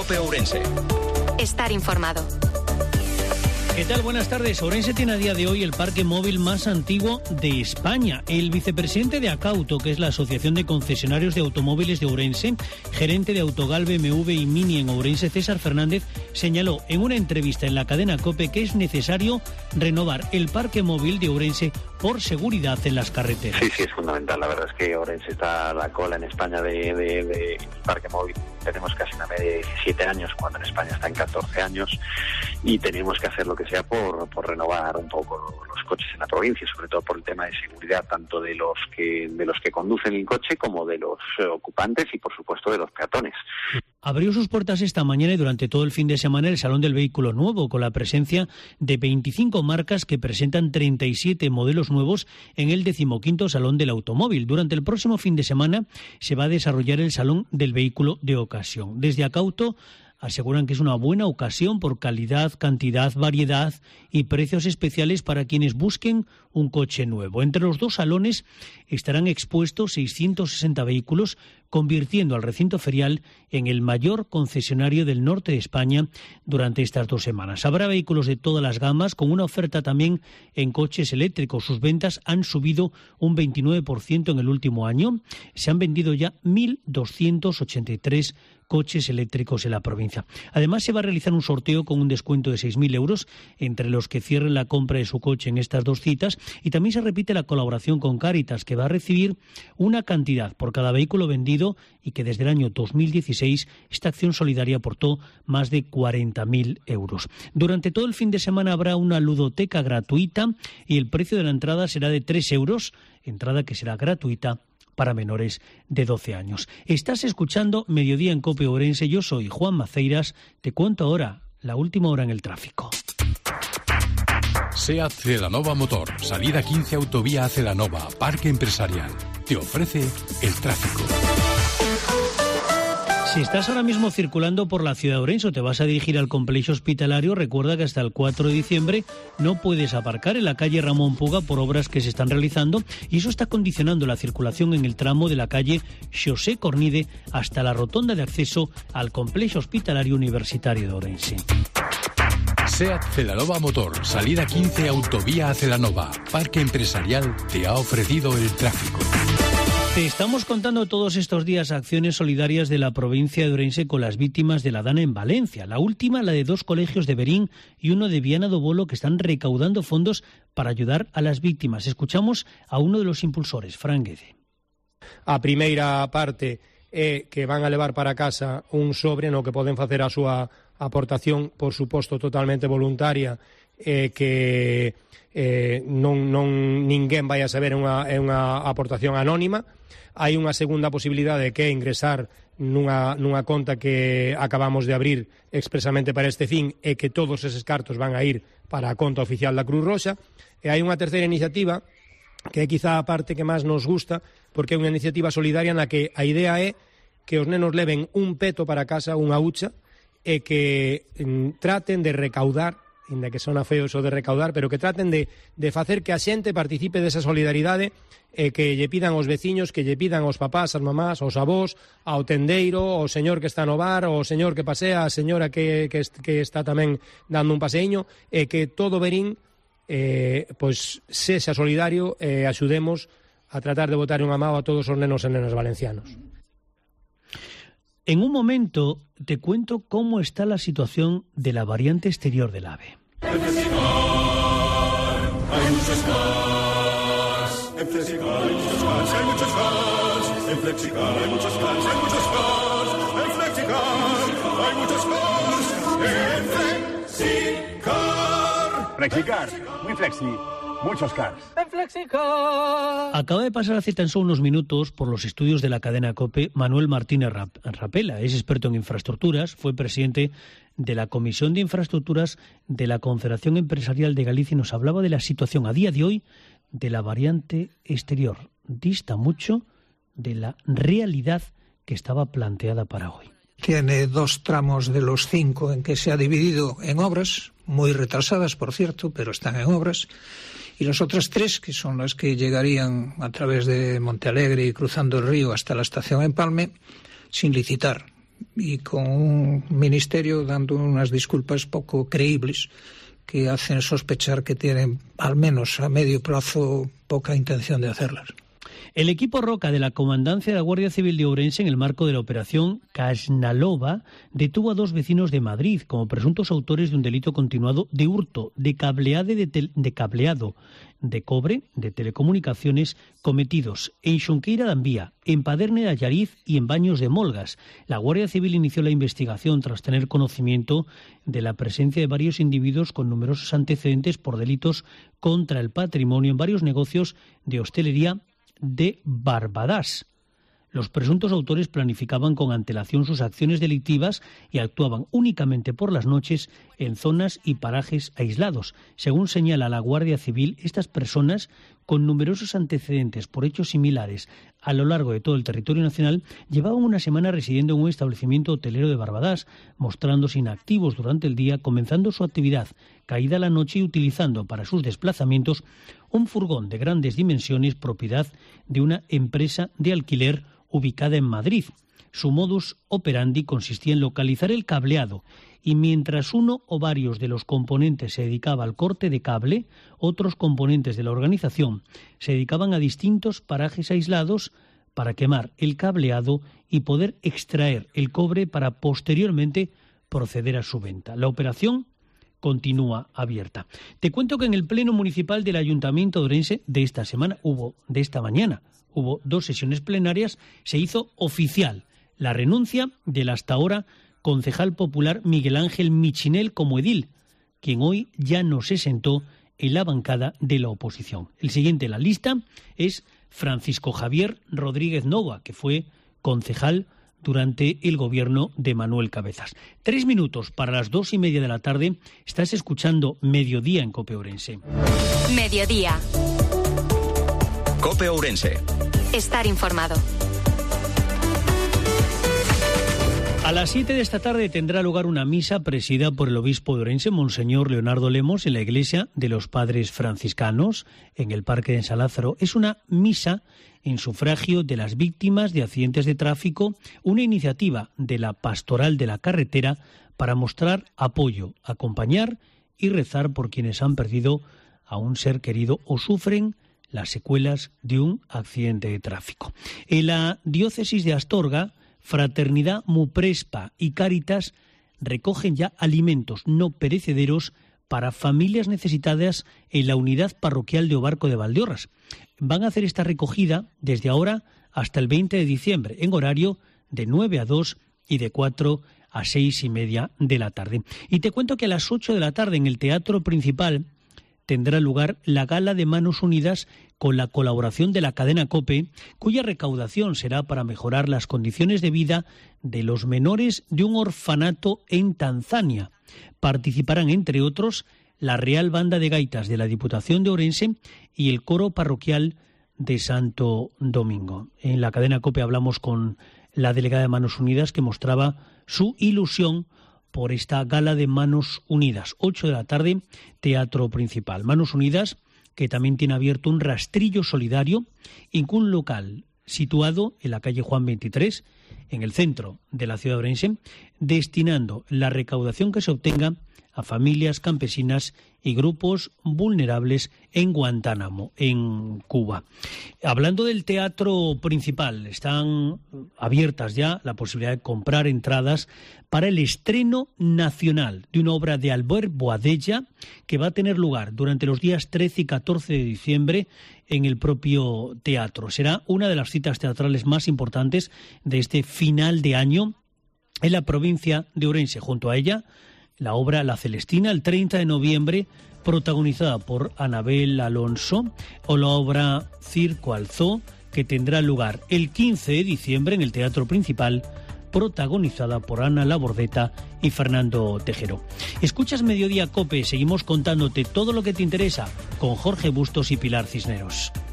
COPE Ourense. Estar informado. ¿Qué tal? Buenas tardes. Ourense tiene a día de hoy el parque móvil más antiguo de España. El vicepresidente de Acauto, que es la Asociación de Concesionarios de Automóviles de Ourense, gerente de Autogal, BMW y Mini en Ourense, César Fernández, señaló en una entrevista en la cadena COPE que es necesario renovar el parque móvil de Ourense por seguridad en las carreteras. Sí, es fundamental. La verdad es que Ourense está a la cola en España de parque móvil. Tenemos casi una media de 17 años, cuando en España está en 14 años, y tenemos que hacer lo que sea por renovar un poco los coches en la provincia, sobre todo por el tema de seguridad, tanto de los que conducen el coche como de los ocupantes y, por supuesto, de los peatones. Abrió sus puertas esta mañana y durante todo el fin de semana el Salón del Vehículo Nuevo, con la presencia de 25 marcas que presentan 37 modelos nuevos en el 15º Salón del Automóvil. Durante el próximo fin de semana se va a desarrollar el Salón del Vehículo de Ocasión. Desde Acauto aseguran que es una buena ocasión por calidad, cantidad, variedad y precios especiales para quienes busquen un coche nuevo. Entre los dos salones estarán expuestos 660 vehículos, convirtiendo al recinto ferial en el mayor concesionario del norte de España durante estas 2 semanas. Habrá vehículos de todas las gamas, con una oferta también en coches eléctricos. Sus ventas han subido un 29% en el último año. Se han vendido ya 1.283 coches eléctricos en la provincia. Además, se va a realizar un sorteo con un descuento de 6.000 euros entre los que cierren la compra de su coche en estas 2 citas, y también se repite la colaboración con Cáritas, que va a recibir una cantidad por cada vehículo vendido, y que desde el año 2016 esta acción solidaria aportó más de 40.000 euros. Durante todo el fin de semana habrá una ludoteca gratuita y el precio de la entrada será de 3 euros, entrada que será gratuita para menores de 12 años. Estás escuchando Mediodía en COPE Ourense. Yo soy Juan Maceiras. Te cuento ahora la última hora en el tráfico. SEAT Celanova Motor, salida 15 Autovía a Celanova, Parque Empresarial. Te ofrece el tráfico. Si estás ahora mismo circulando por la ciudad de Ourense o te vas a dirigir al complejo hospitalario, recuerda que hasta el 4 de diciembre no puedes aparcar en la calle Ramón Puga por obras que se están realizando, y eso está condicionando la circulación en el tramo de la calle Xosé Cornide hasta la rotonda de acceso al complejo hospitalario universitario de Ourense. SEAT Celanova Motor, salida 15 Autovía a Celanova, Parque Empresarial, te ha ofrecido el tráfico. Te estamos contando todos estos días acciones solidarias de la provincia de Ourense con las víctimas de la Dana en Valencia. La última, la de 2 colegios de Berín y uno de Viana do Bolo, que están recaudando fondos para ayudar a las víctimas. Escuchamos a uno de los impulsores, Fran Guede. A primeira parte é que van a levar para casa un sobre no que poden facer a súa aportación, por suposto, totalmente voluntaria, que ninguén vai a saber, é unha aportación anónima. Hai unha segunda posibilidade, que é ingresar nunha conta que acabamos de abrir expresamente para este fin, e que todos eses cartos van a ir para a conta oficial da Cruz Roxa. E hai unha terceira iniciativa que é quizá a parte que máis nos gusta, porque é unha iniciativa solidaria na que a idea é que os nenos leven un peto para casa, unha hucha, e que traten de recaudar, inda que sona feo eso de recaudar, pero que traten de facer que a xente participe desa solidaridade, e que lle pidan aos veciños, que lle pidan aos papás, as mamás, aos avós, ao tendeiro, ao señor que está no bar, ao señor que pasea, a señora que está tamén dando un paseíño, e que todo Berín pois sexa solidario e axudemos a tratar de botar unha mao a todos os nenos e nenas valencianos. En un momento te cuento cómo está la situación de la variante exterior del AVE. En Flexicar hay muchos cars. En Flexicar hay muchos cars, hay muchos cars. En Flexicar hay muchos cars, hay muchos cars. En Flexicar hay muchos cars. En Flexicar. Flexicar, muy flexi. Muchos cars. En Flexicar. Acaba de pasar hace tan solo unos minutos por los estudios de la cadena COPE Manuel Martínez Rapela. Es experto en infraestructuras, fue presidente de la Comisión de Infraestructuras de la Confederación Empresarial de Galicia y nos hablaba de la situación a día de hoy de la variante exterior. Dista mucho de la realidad que estaba planteada para hoy. Tiene 2 tramos de los 5 en que se ha dividido en obras, muy retrasadas, por cierto, pero están en obras. Y las otras 3, que son las que llegarían a través de Montealegre y cruzando el río hasta la estación Empalme, sin licitar. y con un ministerio dando unas disculpas poco creíbles que hacen sospechar que tienen, al menos a medio plazo, poca intención de hacerlas. El equipo Roca de la Comandancia de la Guardia Civil de Ourense, en el marco de la operación Casnalova, detuvo a 2 vecinos de Madrid como presuntos autores de un delito continuado de hurto, de cableado de cobre, de telecomunicaciones, cometidos en Xunqueira de Ambía, en Paderne de Allariz y en Baños de Molgas. La Guardia Civil inició la investigación tras tener conocimiento de la presencia de varios individuos con numerosos antecedentes por delitos contra el patrimonio en varios negocios de hostelería de Barbadas. Los presuntos autores planificaban con antelación sus acciones delictivas y actuaban únicamente por las noches en zonas y parajes aislados. Según señala la Guardia Civil, estas personas, con numerosos antecedentes por hechos similares a lo largo de todo el territorio nacional, llevaban una semana residiendo en un establecimiento hotelero de Barbadas, mostrándose inactivos durante el día, comenzando su actividad caída la noche y utilizando para sus desplazamientos un furgón de grandes dimensiones propiedad de una empresa de alquiler ubicada en Madrid. Su modus operandi consistía en localizar el cableado y mientras uno o varios de los componentes se dedicaba al corte de cable, otros componentes de la organización se dedicaban a distintos parajes aislados para quemar el cableado y poder extraer el cobre para posteriormente proceder a su venta. La operación continúa abierta. Te cuento que en el Pleno Municipal del Ayuntamiento de Ourense de esta mañana hubo 2 sesiones plenarias, se hizo oficial la renuncia del hasta ahora concejal popular Miguel Ángel Michinel como edil, quien hoy ya no se sentó en la bancada de la oposición. El siguiente en la lista es Francisco Javier Rodríguez Nova, que fue concejal durante el gobierno de Manuel Cabezas. 3 minutos para las 2:30 de la tarde. Estás escuchando Mediodía en COPE Ourense. Mediodía. COPE Ourense. Estar informado. A las 7 de esta tarde tendrá lugar una misa presidida por el obispo de Ourense, Monseñor Leonardo Lemos, en la iglesia de los Padres Franciscanos, en el Parque de San Lázaro. Es una misa en sufragio de las víctimas de accidentes de tráfico, una iniciativa de la Pastoral de la Carretera para mostrar apoyo, acompañar y rezar por quienes han perdido a un ser querido o sufren las secuelas de un accidente de tráfico. En la diócesis de Astorga, Fraternidad Muprespa y Cáritas recogen ya alimentos no perecederos para familias necesitadas en la unidad parroquial de Obarco de Valdeorras. Van a hacer esta recogida desde ahora hasta el 20 de diciembre, en horario de 9 a 2 y de 4 a 6:30 de la tarde. Y te cuento que a las 8 de la tarde en el Teatro Principal tendrá lugar la Gala de Manos Unidas con la colaboración de la cadena COPE, cuya recaudación será para mejorar las condiciones de vida de los menores de un orfanato en Tanzania. Participarán, entre otros, la Real Banda de Gaitas de la Diputación de Ourense y el Coro Parroquial de Santo Domingo. En la cadena COPE hablamos con la delegada de Manos Unidas, que mostraba su ilusión por esta Gala de Manos Unidas. 8 de la tarde, Teatro Principal. Manos Unidas, que también tiene abierto un rastrillo solidario en un local situado en la calle Juan 23, en el centro de la ciudad de Ourense, destinando la recaudación que se obtenga a familias campesinas y grupos vulnerables en Guantánamo, en Cuba. Hablando del Teatro Principal, están abiertas ya la posibilidad de comprar entradas para el estreno nacional de una obra de Albert Boadella que va a tener lugar durante los días 13 y 14 de diciembre en el propio teatro. Será una de las citas teatrales más importantes de este final de año en la provincia de Ourense. Junto a ella, la obra La Celestina, el 30 de noviembre, protagonizada por Anabel Alonso, o la obra Circo al Zoo, que tendrá lugar el 15 de diciembre en el Teatro Principal, protagonizada por Ana Labordeta y Fernando Tejero. Escuchas Mediodía COPE, seguimos contándote todo lo que te interesa con Jorge Bustos y Pilar Cisneros.